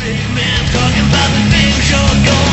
Big man talking about the things you're going